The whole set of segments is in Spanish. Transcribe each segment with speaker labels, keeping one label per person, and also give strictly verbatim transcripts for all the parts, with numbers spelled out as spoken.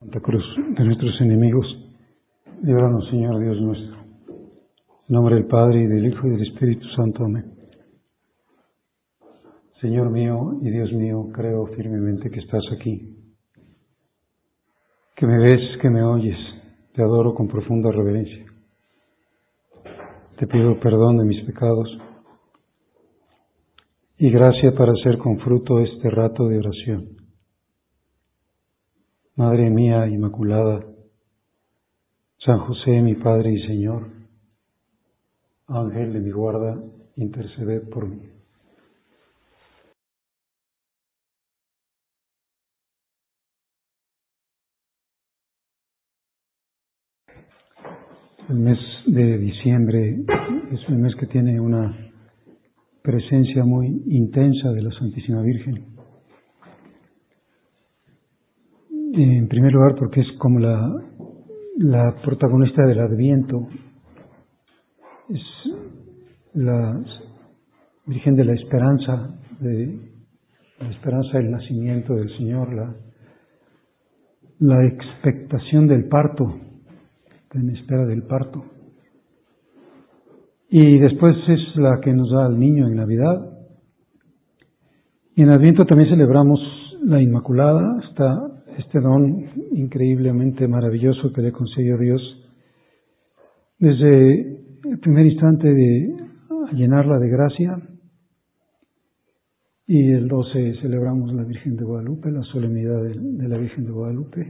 Speaker 1: Santa Cruz de nuestros enemigos, líbranos, Señor Dios nuestro. En nombre del Padre, y del Hijo, y del Espíritu Santo. Amén. Señor mío y Dios mío, creo firmemente que estás aquí, que me ves, que me oyes. Te adoro con profunda reverencia. Te pido perdón de mis pecados y gracia para hacer con fruto este rato de oración. Madre mía Inmaculada, San José, mi Padre y Señor, Ángel de mi guarda, interceded por mí. El mes de diciembre es un mes que tiene una presencia muy intensa de la Santísima Virgen. En primer lugar, porque es como la, la protagonista del Adviento, es la Virgen de la Esperanza, de la esperanza del nacimiento del Señor, la, la expectación del parto, en espera del parto. Y después es la que nos da al niño en Navidad. Y en Adviento también celebramos la Inmaculada, está este don increíblemente maravilloso que le concedió Dios desde el primer instante de llenarla de gracia. Y el doce celebramos la Virgen de Guadalupe, la solemnidad de, de la Virgen de Guadalupe.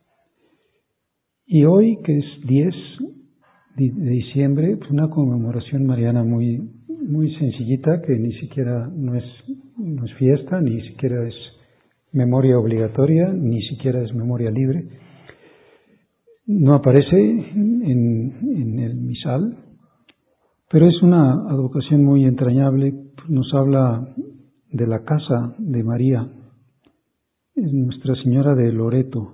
Speaker 1: Y hoy, que es diez de diciembre, pues una conmemoración mariana muy, muy sencillita, que ni siquiera no es, no es fiesta, ni siquiera es memoria obligatoria, ni siquiera es memoria libre. No aparece en, en el misal, pero es una advocación muy entrañable. Nos habla de la casa de María, es Nuestra Señora de Loreto.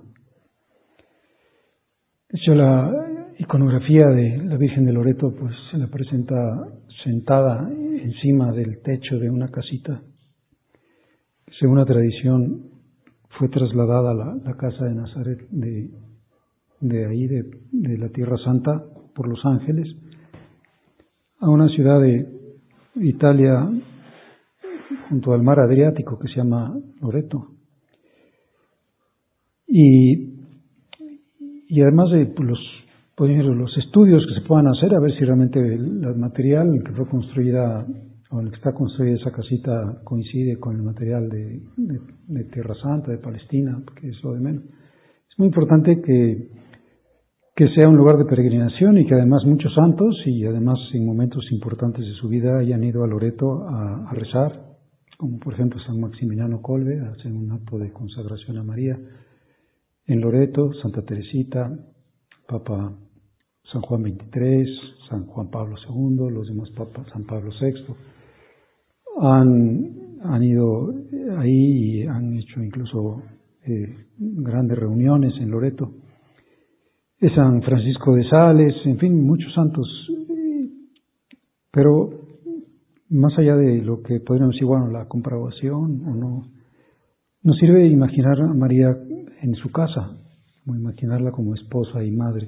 Speaker 1: De hecho, la iconografía de la Virgen de Loreto pues se la presenta sentada encima del techo de una casita. Según la tradición, fue trasladada a la, la casa de Nazaret de, de ahí, de, de la Tierra Santa, por los ángeles, a una ciudad de Italia junto al mar Adriático que se llama Loreto. Y, y además de pues, los, pues, los estudios que se puedan hacer, a ver si realmente el, el material que fue construida o el que está construida esa casita coincide con el material de, de, de Tierra Santa, de Palestina, porque es lo de menos. Es muy importante que, que sea un lugar de peregrinación y que además muchos santos y además en momentos importantes de su vida hayan ido a Loreto a, a rezar, como por ejemplo San Maximiliano Kolbe, a hacer un acto de consagración a María en Loreto, Santa Teresita, Papa San Juan veintitrés, San Juan Pablo segundo, los demás papas, San Pablo sexto, han, han ido ahí y han hecho incluso eh, grandes reuniones en Loreto. Es San Francisco de Sales, en fin, muchos santos. Pero más allá de lo que podríamos decir, bueno, la comprobación o no, nos sirve imaginar a María en su casa, como imaginarla como esposa y madre.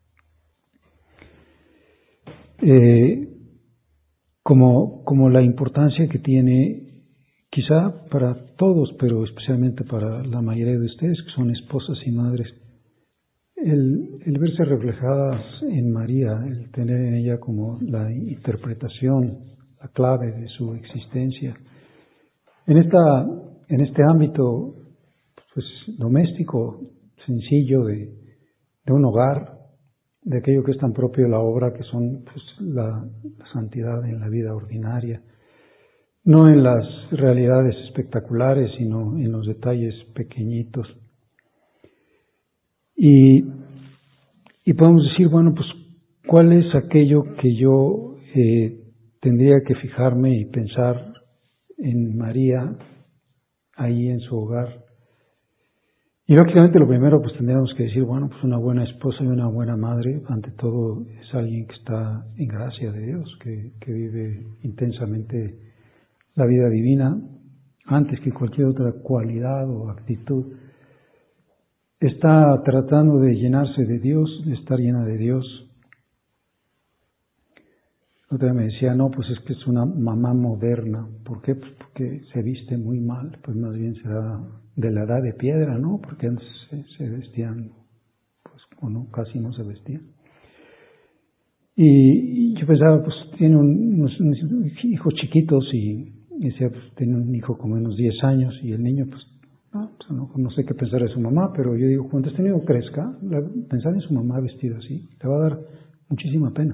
Speaker 1: Eh, como, como la importancia que tiene, quizá para todos, pero especialmente para la mayoría de ustedes que son esposas y madres, el, el verse reflejadas en María, el tener en ella como la interpretación, la clave de su existencia. En esta, en este ámbito pues, doméstico, sencillo de, de un hogar, de aquello que es tan propio de la obra, que son pues, la, la santidad en la vida ordinaria, no en las realidades espectaculares, sino en los detalles pequeñitos. Y, y podemos decir, bueno, pues, ¿cuál es aquello que yo eh, tendría que fijarme y pensar en María, ahí en su hogar? Y lógicamente lo primero pues tendríamos que decir, bueno, pues una buena esposa y una buena madre, ante todo es alguien que está en gracia de Dios, que, que vive intensamente la vida divina, antes que cualquier otra cualidad o actitud. está tratando de llenarse de Dios, de estar llena de Dios. Otra me decía, no, pues es que es una mamá moderna. ¿Por qué? Pues porque se viste muy mal. Pues más bien será de la edad de piedra, ¿no? Porque antes se, se vestían, pues o no, casi no se vestían. Y, y yo pensaba, pues tiene un, unos, unos hijos chiquitos y, y decía, pues tiene un hijo como unos diez años y el niño, pues no, pues, no, no sé qué pensar de su mamá, pero yo digo, cuando este niño crezca, la, pensar en su mamá vestida así, le va a dar muchísima pena.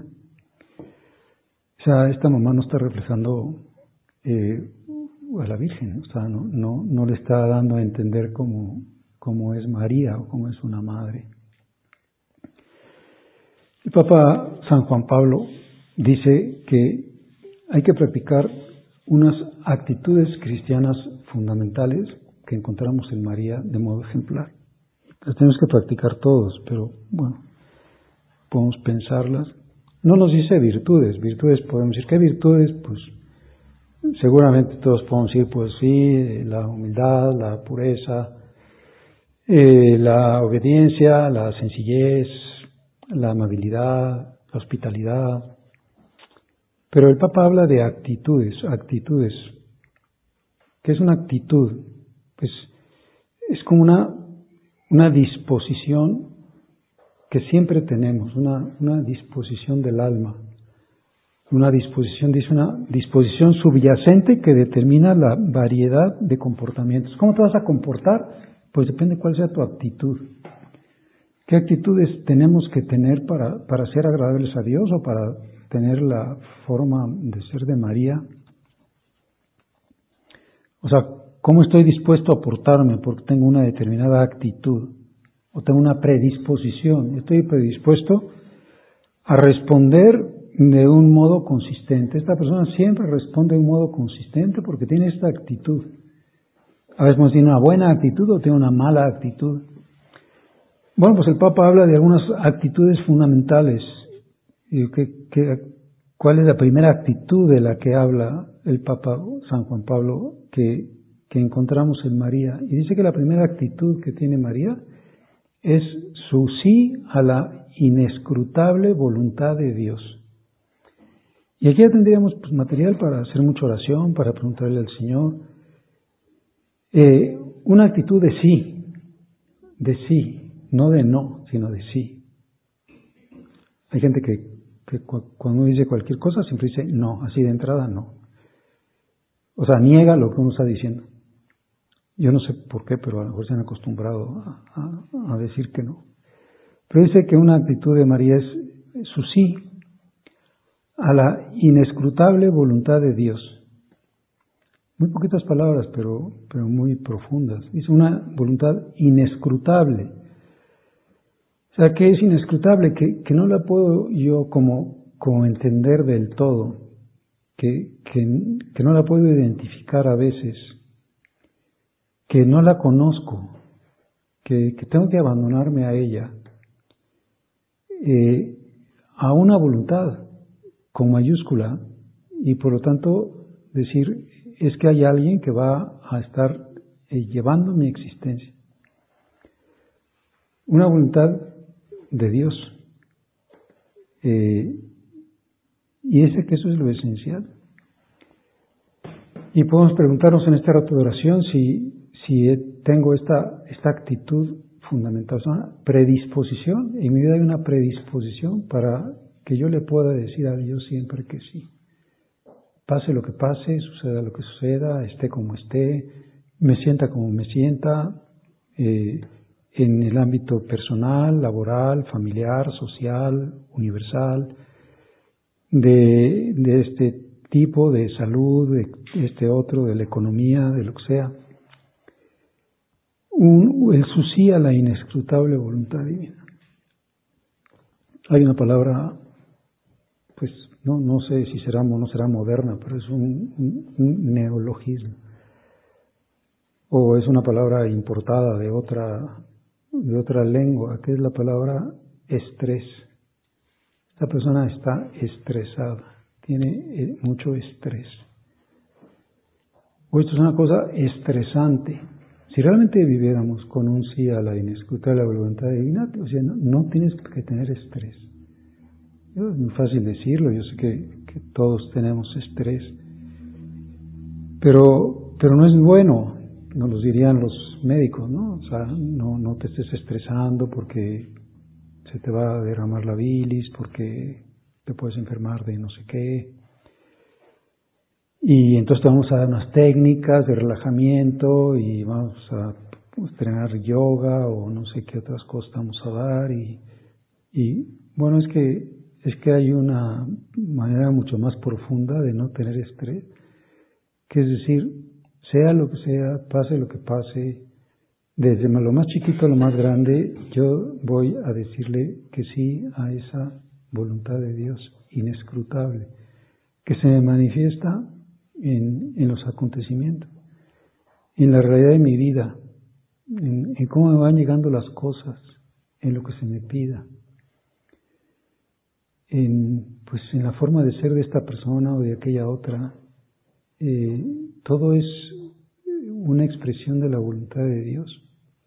Speaker 1: O sea, esta mamá no está reflejando eh, a la Virgen, o sea, no, no, no le está dando a entender cómo, cómo es María o cómo es una madre. El Papa San Juan Pablo dice que hay que practicar unas actitudes cristianas fundamentales que encontramos en María de modo ejemplar. Las tenemos que practicar todos, pero bueno, podemos pensarlas. No nos dice virtudes, virtudes podemos decir, ¿qué virtudes? Pues seguramente todos podemos decir, pues sí, la humildad, la pureza, eh, la obediencia, la sencillez, la amabilidad, la hospitalidad. Pero el Papa habla de actitudes, actitudes. ¿Qué es una actitud? Pues es como una, una disposición que siempre tenemos, una, una disposición del alma. Una disposición, dice una disposición subyacente que determina la variedad de comportamientos. ¿Cómo te vas a comportar? Pues depende cuál sea tu actitud. ¿Qué actitudes tenemos que tener para, para ser agradables a Dios o para tener la forma de ser de María? O sea, ¿cómo estoy dispuesto a portarme? Porque tengo una determinada actitud o tengo una predisposición. Estoy predispuesto a responder de un modo consistente. Esta persona siempre responde de un modo consistente porque tiene esta actitud. A veces tiene una buena actitud o tiene una mala actitud. Bueno, pues el Papa habla de algunas actitudes fundamentales. ¿Qué, qué, ¿Cuál es la primera actitud de la que habla el Papa San Juan Pablo que, que encontramos en María? Y dice que la primera actitud que tiene María es su sí a la inescrutable voluntad de Dios. Y aquí ya tendríamos pues, material para hacer mucha oración, para preguntarle al Señor. Eh, una actitud de sí, de sí, no de no, sino de sí. Hay gente que, que cuando dice cualquier cosa siempre dice no, así de entrada no. O sea, niega lo que uno está diciendo. Yo no sé por qué, pero a lo mejor se han acostumbrado a, a, a decir que no. Pero dice que una actitud de María es su sí a la inescrutable voluntad de Dios. Muy poquitas palabras, pero, pero muy profundas. Dice una voluntad inescrutable. O sea, ¿qué es inescrutable? Que, que no la puedo yo como, como entender del todo, que, que, que no la puedo identificar a veces, que no la conozco, que, que tengo que abandonarme a ella, eh, a una voluntad con mayúscula, y por lo tanto decir, es que hay alguien que va a estar eh, llevando mi existencia. Una voluntad de Dios. Eh, y ese que eso es lo esencial. Y podemos preguntarnos en este rato de oración si, si tengo esta, esta actitud fundamental, es una predisposición, en mi vida hay una predisposición para que yo le pueda decir a Dios siempre que sí. Pase lo que pase, suceda lo que suceda, esté como esté, me sienta como me sienta, eh, en el ámbito personal, laboral, familiar, social, universal, de, de este tipo, de salud, de este otro, de la economía, de lo que sea. Un, el sí a la inescrutable voluntad divina. Hay una palabra, pues no, no sé si será o no será moderna, pero es un, un, un neologismo. O es una palabra importada de otra, de otra lengua, que es la palabra estrés. Esta persona está estresada, tiene mucho estrés. O esto es una cosa estresante. Si realmente viviéramos con un sí a la inescrutable voluntad divina, o sea, no, no tienes que tener estrés. Es muy fácil decirlo, yo sé que, que todos tenemos estrés, pero, pero no es bueno, nos lo dirían los médicos, ¿no? O sea, no, no te estés estresando porque se te va a derramar la bilis, porque te puedes enfermar de no sé qué. Y entonces te vamos a dar unas técnicas de relajamiento y vamos a entrenar yoga o no sé qué otras cosas vamos a dar. Y, y bueno, es que, es que hay una manera mucho más profunda de no tener estrés, que es decir, sea lo que sea, pase lo que pase, desde lo más chiquito a lo más grande, yo voy a decirle que sí a esa voluntad de Dios inescrutable, que se me manifiesta en, en los acontecimientos, en la realidad de mi vida, en, en cómo me van llegando las cosas, en lo que se me pida, en, pues, en la forma de ser de esta persona o de aquella otra. Eh, todo es una expresión de la voluntad de Dios.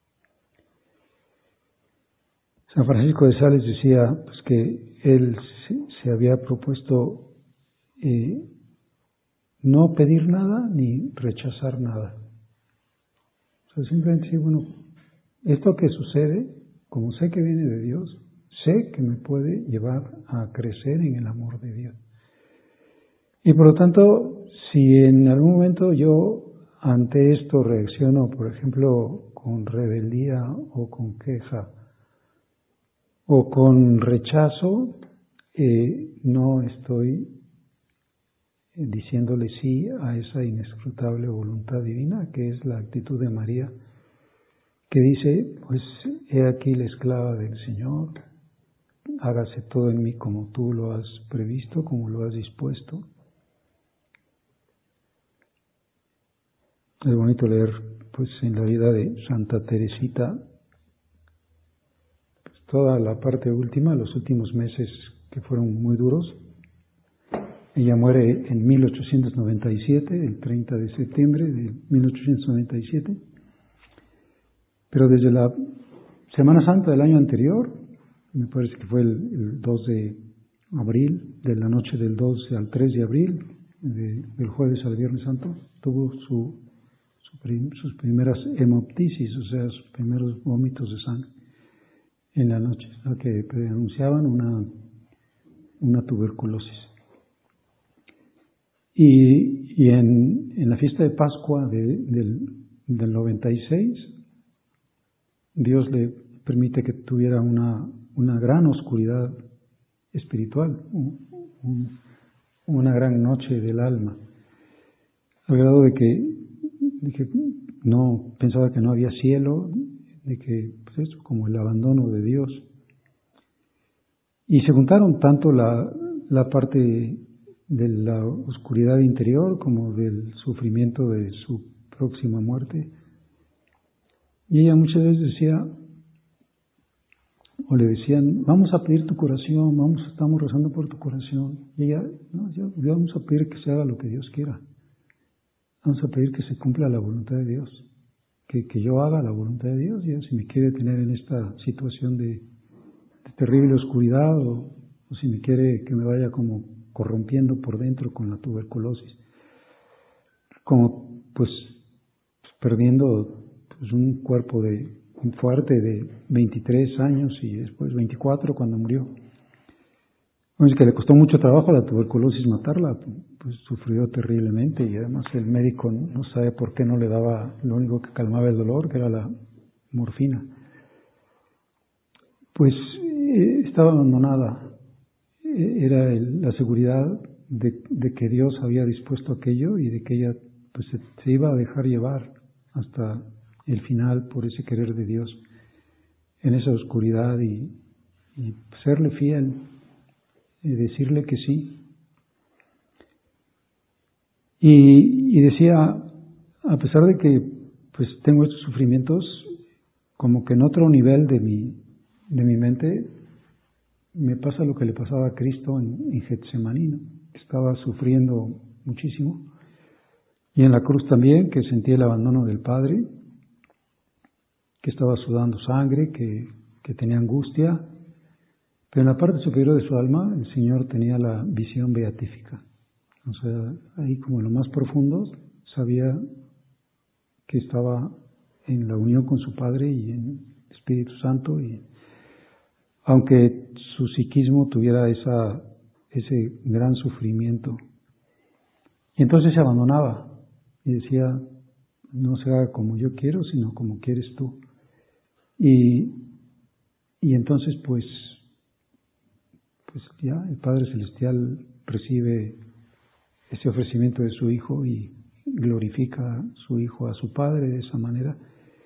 Speaker 1: San Francisco de Sales decía pues, que él se, se había propuesto eh, no pedir nada ni rechazar nada. O sea, simplemente decir, bueno, esto que sucede, como sé que viene de Dios, sé que me puede llevar a crecer en el amor de Dios. Y por lo tanto, si en algún momento yo ante esto reacciono, por ejemplo, con rebeldía o con queja o con rechazo, eh, no estoy diciéndole sí a esa inescrutable voluntad divina, que es la actitud de María, que dice, pues he aquí la esclava del Señor, hágase todo en mí como tú lo has previsto, como lo has dispuesto. Es bonito leer pues en la vida de Santa Teresita pues, toda la parte última, los últimos meses que fueron muy duros. Ella muere en mil ochocientos noventa y siete, el treinta de septiembre de mil ochocientos noventa y siete, pero desde la Semana Santa del año anterior, me parece que fue el, el dos de abril, de la noche del dos al tres de abril, de, del jueves al viernes santo, tuvo su sus primeras hemoptisis, o sea, sus primeros vómitos de sangre en la noche, ¿no? Que anunciaban una, una tuberculosis. Y, y en, en la fiesta de Pascua de, del, del noventa y seis, Dios le permite que tuviera una, una gran oscuridad espiritual, un, un, una gran noche del alma, al grado de que de que no pensaba que no había cielo, de que pues eso, como el abandono de Dios. Y se juntaron tanto la, la parte de la oscuridad interior como del sufrimiento de su próxima muerte. Y ella muchas veces decía, o le decían, vamos a pedir tu curación, vamos, estamos rezando por tu curación. Y ella, no, yo, vamos a pedir que se haga lo que Dios quiera. Vamos a pedir que se cumpla la voluntad de Dios, que, que yo haga la voluntad de Dios, y si me quiere tener en esta situación de, de terrible oscuridad o, o si me quiere que me vaya como corrompiendo por dentro con la tuberculosis, como pues perdiendo pues, un cuerpo de un fuerte de veintitrés años y después veinticuatro cuando murió. Bueno, es que le costó mucho trabajo a la tuberculosis matarla, pues sufrió terriblemente y además el médico no sabe por qué no le daba lo único que calmaba el dolor, que era la morfina. Pues eh, estaba abandonada, eh, era el, la seguridad de, de que Dios había dispuesto aquello y de que ella pues se, se iba a dejar llevar hasta el final por ese querer de Dios en esa oscuridad y, y serle fiel. Y decirle que sí. Y, y decía, a pesar de que pues tengo estos sufrimientos, como que en otro nivel de mi, de mi mente me pasa lo que le pasaba a Cristo en, en Getsemaní, ¿no? Que estaba sufriendo muchísimo. Y en la cruz también, que sentí el abandono del Padre. que estaba sudando sangre, que, que tenía angustia, pero en la parte superior de su alma el Señor tenía la visión beatífica. O sea, ahí como en lo más profundo sabía que estaba en la unión con su Padre y en Espíritu Santo, y aunque su psiquismo tuviera esa, ese gran sufrimiento. Y entonces se abandonaba y decía, no se haga como yo quiero, sino como quieres tú. Y, y entonces pues, pues ya el Padre Celestial recibe ese ofrecimiento de su Hijo y glorifica a su Hijo, a su Padre de esa manera.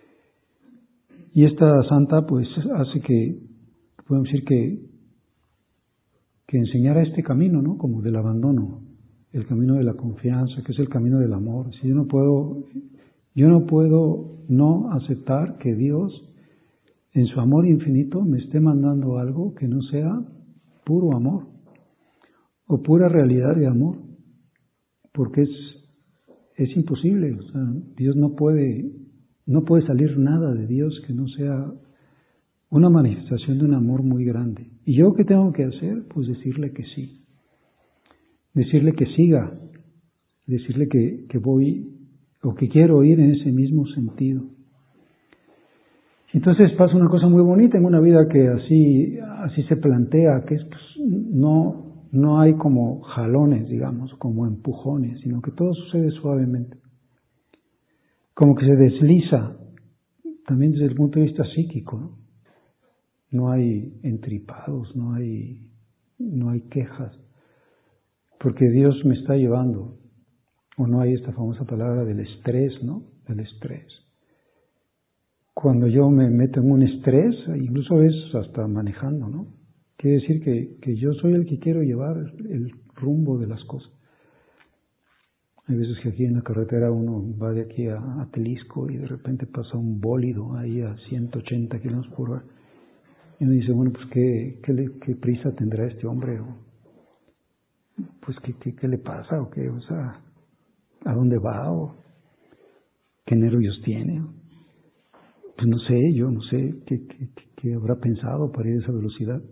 Speaker 1: Y esta santa pues hace que, podemos decir que, que enseñara este camino, ¿no? Como del abandono, el camino de la confianza, que es el camino del amor. Si yo no puedo, yo no puedo no aceptar que Dios, en su amor infinito, me esté mandando algo que no sea puro amor o pura realidad de amor, porque es, es imposible. O sea, Dios no puede, no puede salir nada de Dios que no sea una manifestación de un amor muy grande. ¿Y yo qué tengo que hacer? Pues decirle que sí. Decirle que siga. Decirle que, que voy o que quiero ir en ese mismo sentido. Entonces pasa una cosa muy bonita en una vida que así, así se plantea, que es, pues, no, no hay como jalones, digamos, como empujones, sino que todo sucede suavemente. Como que se desliza, también desde el punto de vista psíquico, ¿no? No hay entripados, no hay, no hay quejas, porque Dios me está llevando. O no hay esta famosa palabra del estrés, ¿no? Del estrés. Cuando yo me meto en un estrés, incluso es hasta manejando, ¿no? Quiere decir que, que yo soy el que quiero llevar el rumbo de las cosas. Hay veces que aquí en la carretera uno va de aquí a, a Telisco y de repente pasa un bólido ahí a ciento ochenta kilómetros por hora. Y uno dice, bueno, pues ¿qué, qué, le, qué prisa tendrá este hombre? O, pues ¿qué, qué, qué le pasa? ¿O qué? O sea, ¿a dónde va? ¿O qué nervios tiene? Pues no sé, yo no sé qué, qué, qué habrá pensado para ir a esa velocidad.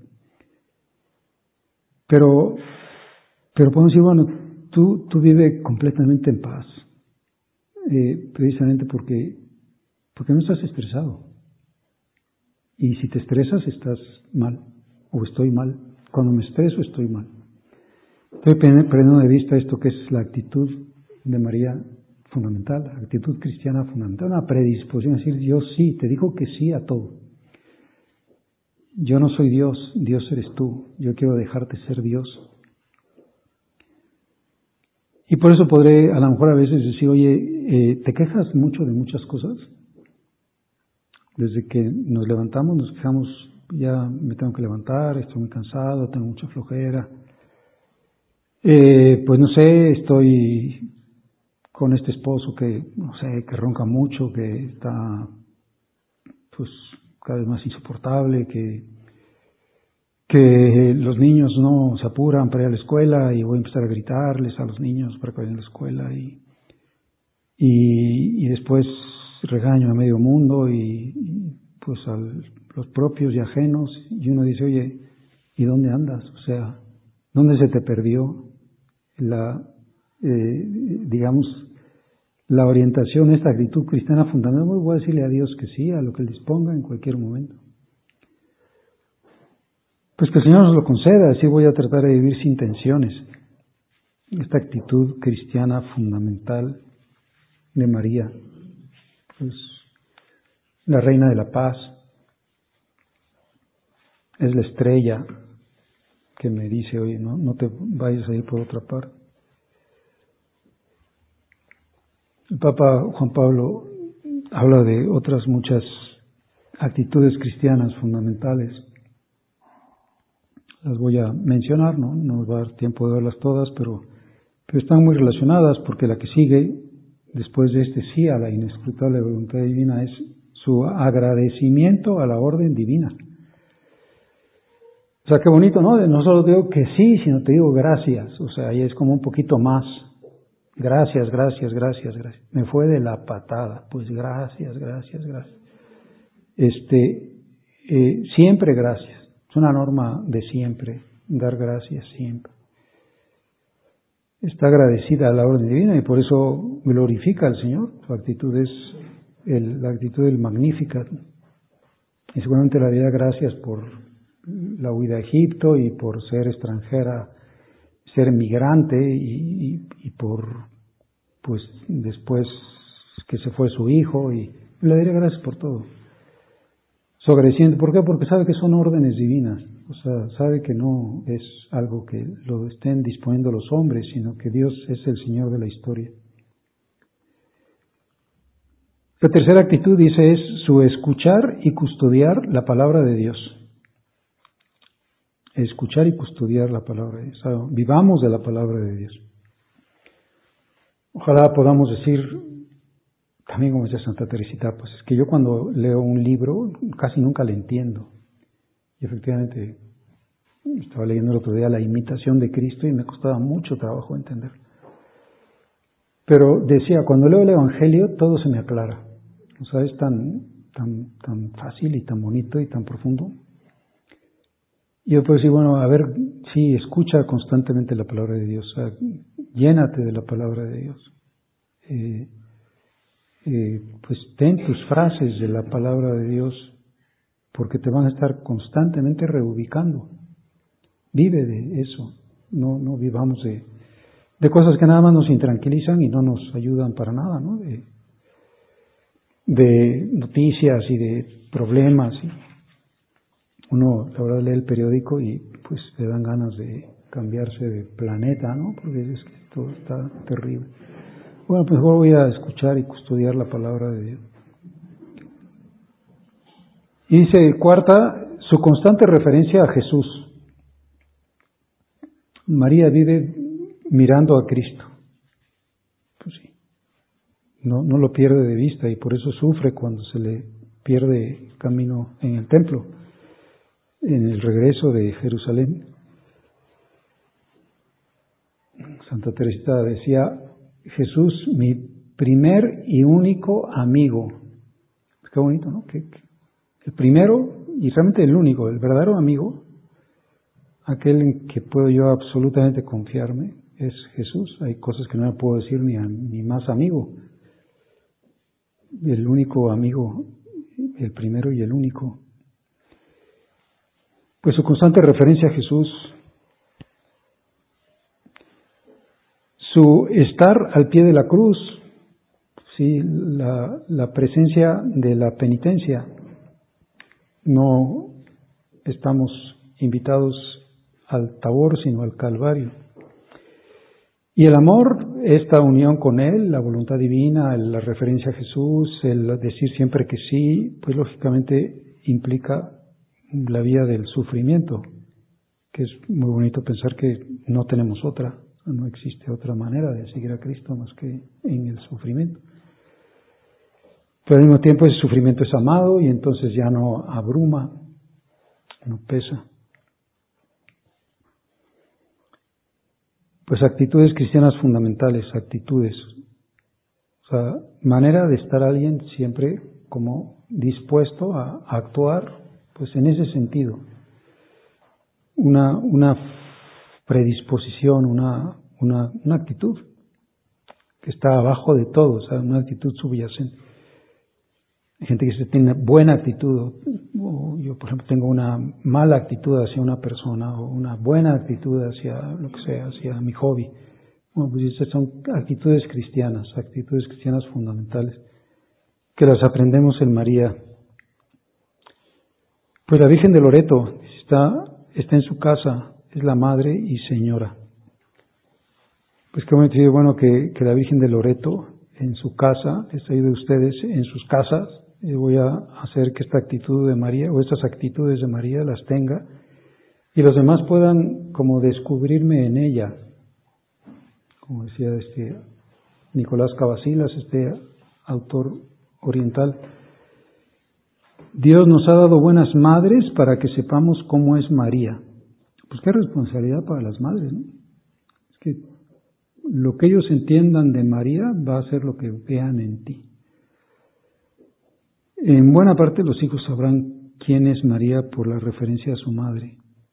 Speaker 1: Pero, pero podemos decir, bueno, tú, tú vives completamente en paz, eh, precisamente porque, porque no estás estresado. Y si te estresas, estás mal, o estoy mal. Cuando me estreso, estoy mal. Estoy perdiendo de vista esto que es la actitud de María fundamental, la actitud cristiana fundamental, una predisposición a decir, Dios sí, te digo que sí a todo. Yo no soy Dios, Dios eres tú, yo quiero dejarte ser Dios. Y por eso podré a lo mejor a veces decir, oye, eh, ¿te quejas mucho de muchas cosas? Desde que nos levantamos, nos quejamos, ya me tengo que levantar, estoy muy cansado, tengo mucha flojera. Eh, pues no sé, estoy con este esposo que, no sé, que ronca mucho, que está pues cada vez más insoportable, que, que los niños no se apuran para ir a la escuela y voy a empezar a gritarles a los niños para que vayan a la escuela y, y, y después regaño a medio mundo y, y pues a los propios y ajenos, y uno dice, oye, ¿y dónde andas? O sea, ¿dónde se te perdió la, eh, digamos, la orientación, esta actitud cristiana fundamental? Voy a decirle a Dios que sí, a lo que Él disponga en cualquier momento. Pues que el Señor nos lo conceda, así voy a tratar de vivir sin tensiones. Esta actitud cristiana fundamental de María, pues la reina de la paz, es la estrella que me dice, oye, no, no te vayas a ir por otra parte. El Papa Juan Pablo habla de otras muchas actitudes cristianas fundamentales. Las voy a mencionar, ¿no? No nos va a dar tiempo de verlas todas, pero, pero están muy relacionadas, porque la que sigue, después de este sí a la inescrutable voluntad divina, es su agradecimiento a la orden divina. O sea, qué bonito, ¿no? No solo te digo que sí, sino te digo gracias. O sea, ahí es como un poquito más. Gracias, gracias, gracias, gracias. Me fue de la patada. Pues gracias, gracias, gracias. Este, eh, siempre gracias. Es una norma de siempre, dar gracias siempre. Está agradecida a la orden divina y por eso glorifica al Señor. Su actitud es el, la actitud del Magnificat. Y seguramente le daría gracias por la huida a Egipto y por ser extranjera, ser migrante y, y, y por, pues después que se fue su hijo, y le daría gracias por todo. Su agradecimiento, ¿por qué? Porque sabe que son órdenes divinas, o sea, sabe que no es algo que lo estén disponiendo los hombres, sino que Dios es el Señor de la historia. La tercera actitud, dice, es su escuchar y custodiar la palabra de Dios. Escuchar y custodiar la palabra de Dios. O sea, vivamos de la palabra de Dios. Ojalá podamos decir, también como decía Santa Teresita, pues es que yo cuando leo un libro casi nunca le entiendo. Y efectivamente, estaba leyendo el otro día La imitación de Cristo y me costaba mucho trabajo entender. Pero decía, cuando leo el Evangelio todo se me aclara. O sea, es tan, tan, tan fácil y tan bonito y tan profundo. Y yo puedo decir, bueno, a ver, sí, escucha constantemente la palabra de Dios, o sea, llénate de la palabra de Dios. Eh, eh, pues ten tus frases de la palabra de Dios, porque te van a estar constantemente reubicando. Vive de eso, no, no vivamos de, de cosas que nada más nos intranquilizan y no nos ayudan para nada, ¿no? De, de noticias y de problemas. Y uno, la verdad, lee el periódico y pues le dan ganas de cambiarse de planeta, ¿no? Porque es que todo está terrible. Bueno, pues mejor voy a escuchar y custodiar la palabra de Dios. Y dice, cuarta, su constante referencia a Jesús. María vive mirando a Cristo. Pues sí, no, no lo pierde de vista y por eso sufre cuando se le pierde camino en el templo, en el regreso de Jerusalén. Santa Teresita decía, Jesús, mi primer y único amigo. Qué bonito, ¿no? Que, que el primero y realmente el único, el verdadero amigo, aquel en que puedo yo absolutamente confiarme, es Jesús. Hay cosas que no le puedo decir ni a mi más amigo. El único amigo, el primero y el único. Pues su constante referencia a Jesús, su estar al pie de la cruz, sí, la, la presencia de la penitencia. No estamos invitados al Tabor, sino al Calvario. Y el amor, esta unión con Él, la voluntad divina, la referencia a Jesús, el decir siempre que sí, pues lógicamente implica la vía del sufrimiento, que es muy bonito pensar que no tenemos otra, no existe otra manera de seguir a Cristo más que en el sufrimiento. Pero al mismo tiempo ese sufrimiento es amado y entonces ya no abruma, no pesa. Pues actitudes cristianas fundamentales, actitudes, o sea, manera de estar alguien siempre como dispuesto a, a actuar, pues en ese sentido, una, una predisposición, una, una, una actitud que está abajo de todo, o sea, una actitud subyacente. Hay gente que tiene buena actitud, o yo por ejemplo tengo una mala actitud hacia una persona, o una buena actitud hacia lo que sea, hacia mi hobby. Bueno, pues esas son actitudes cristianas, actitudes cristianas fundamentales, que las aprendemos en María. Pues la Virgen de Loreto está, está en su casa, es la madre y señora. Pues qué bonito, bueno, que, que la Virgen de Loreto en su casa, les ayude a ustedes en sus casas. Y voy a hacer que esta actitud de María, o estas actitudes de María las tenga, y los demás puedan como descubrirme en ella. Como decía este Nicolás Cavasilas, este autor oriental. Dios nos ha dado buenas madres para que sepamos cómo es María. Pues qué responsabilidad para las madres, ¿no? Es que lo que ellos entiendan de María va a ser lo que vean en ti. En buena parte los hijos sabrán quién es María por la referencia a su madre,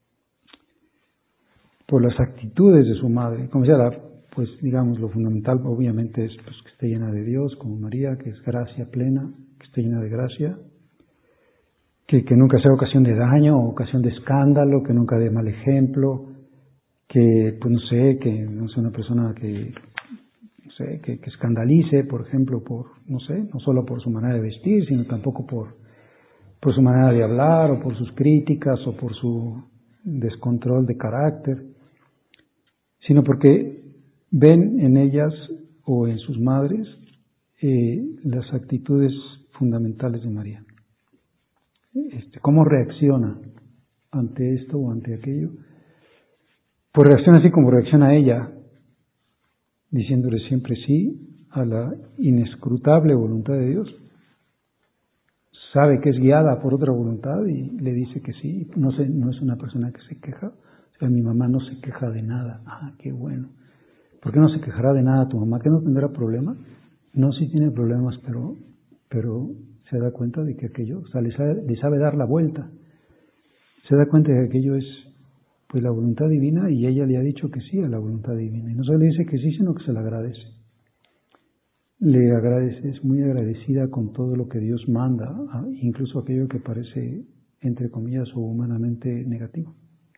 Speaker 1: por las actitudes de su madre. Como sea, pues digamos, lo fundamental obviamente es pues, que esté llena de Dios, como María, que es gracia plena, que esté llena de gracia, que, que nunca sea ocasión de daño o ocasión de escándalo, que nunca dé mal ejemplo, que, pues no sé, que no sea una persona que, no sé, que, que escandalice, por ejemplo, por, no sé, no solo por su manera de vestir, sino tampoco por, por su manera de hablar, o por sus críticas, o por su descontrol de carácter, sino porque ven en ellas o en sus madres eh, las actitudes fundamentales de María. Este, ¿Cómo reacciona ante esto o ante aquello? Pues reacciona así como reacciona ella, diciéndole siempre sí a la inescrutable voluntad de Dios. Sabe que es guiada por otra voluntad y le dice que sí. No sé, no es una persona que se queja. O sea, mi mamá no se queja de nada. Ah, qué bueno. ¿Por qué no se quejará de nada tu mamá? ¿Que no tendrá problemas? No, sí tiene problemas, pero, pero se da cuenta de que aquello, o sea, le sabe, le sabe dar la vuelta. Se da cuenta de que aquello es pues la voluntad divina y ella le ha dicho que sí a la voluntad divina. Y no solo le dice que sí, sino que se la agradece. Le agradece, es muy agradecida con todo lo que Dios manda, incluso aquello que parece, entre comillas, o humanamente negativo.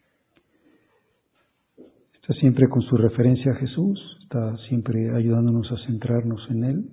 Speaker 1: Está siempre con su referencia a Jesús, está siempre ayudándonos a centrarnos en Él.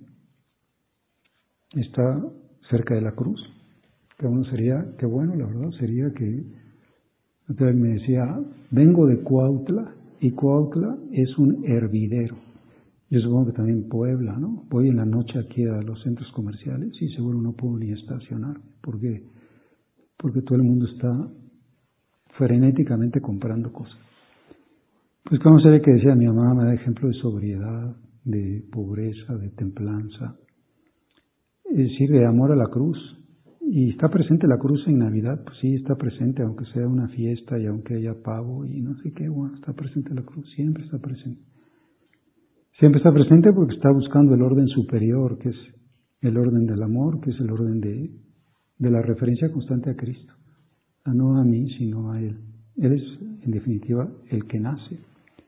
Speaker 1: Está cerca de la cruz, que uno sería, qué bueno, la verdad, sería que, entonces me decía, vengo de Cuautla, y Cuautla es un hervidero. Yo supongo que también Puebla, ¿no? Voy en la noche aquí a los centros comerciales y seguro no puedo ni estacionar. ¿Por qué? Porque todo el mundo está frenéticamente comprando cosas. Pues como se ve que decía mi mamá, me da ejemplo de sobriedad, de pobreza, de templanza, es decir, de amor a la cruz. Y está presente la cruz en Navidad, pues sí, está presente, aunque sea una fiesta y aunque haya pavo y no sé qué, bueno, está presente la cruz, siempre está presente. Siempre está presente porque está buscando el orden superior, que es el orden del amor, que es el orden de, de la referencia constante a Cristo. A no a mí, sino a Él. Él es, en definitiva, el que nace.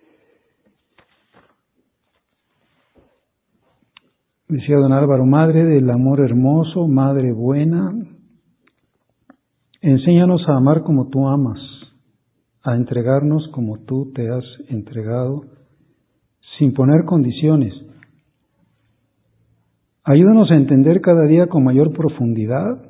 Speaker 1: Decía don Álvaro, Madre del amor hermoso, Madre buena, enséñanos a amar como tú amas, a entregarnos como tú te has entregado, sin poner condiciones. Ayúdanos a entender cada día con mayor profundidad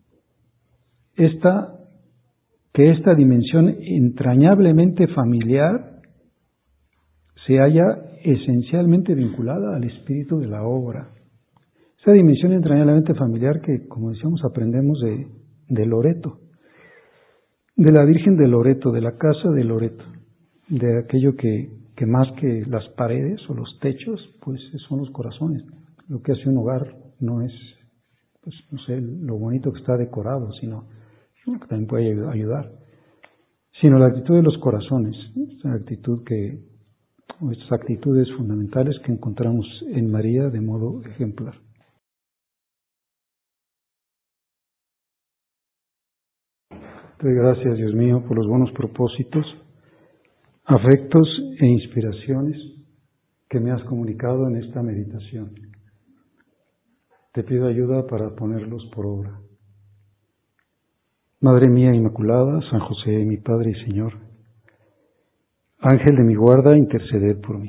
Speaker 1: esta, que esta dimensión entrañablemente familiar se halla esencialmente vinculada al espíritu de la obra. Esa dimensión entrañablemente familiar que, como decíamos, aprendemos de, de Loreto, de la Virgen de Loreto, de la casa de Loreto, de aquello que, que más que las paredes o los techos, pues son los corazones. Lo que hace un hogar no es, pues no sé, lo bonito que está decorado, sino que también puede ayudar, sino la actitud de los corazones, esta actitud que, o estas actitudes fundamentales que encontramos en María de modo ejemplar. Te doy gracias, Dios mío, por los buenos propósitos, afectos e inspiraciones que me has comunicado en esta meditación. Te pido ayuda para ponerlos por obra. Madre mía Inmaculada, San José, mi Padre y Señor, Ángel de mi guarda, interceded por mí.